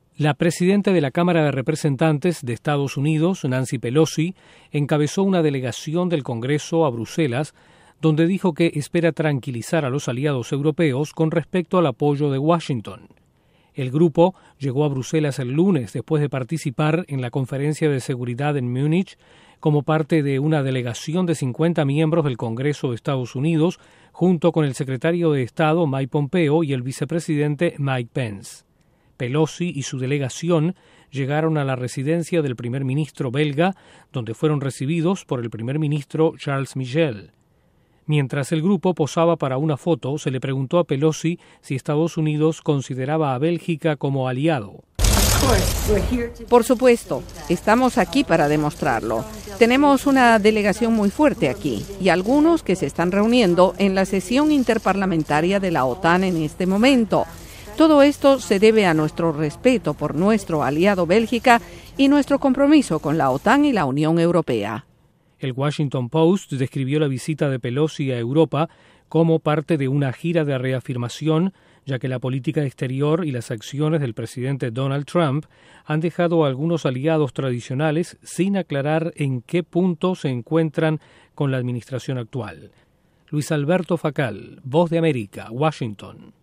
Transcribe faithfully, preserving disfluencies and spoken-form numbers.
La presidenta de la Cámara de Representantes de Estados Unidos, Nancy Pelosi, encabezó una delegación del Congreso a Bruselas, donde dijo que espera tranquilizar a los aliados europeos con respecto al apoyo de Washington. El grupo llegó a Bruselas el lunes después de participar en la Conferencia de Seguridad en Múnich como parte de una delegación de cincuenta miembros del Congreso de Estados Unidos, junto con el secretario de Estado Mike Pompeo y el vicepresidente Mike Pence. Pelosi y su delegación llegaron a la residencia del primer ministro belga, donde fueron recibidos por el primer ministro Charles Michel. Mientras el grupo posaba para una foto, se le preguntó a Pelosi si Estados Unidos consideraba a Bélgica como aliado. Por supuesto, estamos aquí para demostrarlo. Tenemos una delegación muy fuerte aquí y algunos que se están reuniendo en la sesión interparlamentaria de la OTAN en este momento. Todo esto se debe a nuestro respeto por nuestro aliado Bélgica y nuestro compromiso con la OTAN y la Unión Europea. El Washington Post describió la visita de Pelosi a Europa como parte de una gira de reafirmación, ya que la política exterior y las acciones del presidente Donald Trump han dejado a algunos aliados tradicionales sin aclarar en qué punto se encuentran con la administración actual. Luis Alberto Facal, Voz de América, Washington.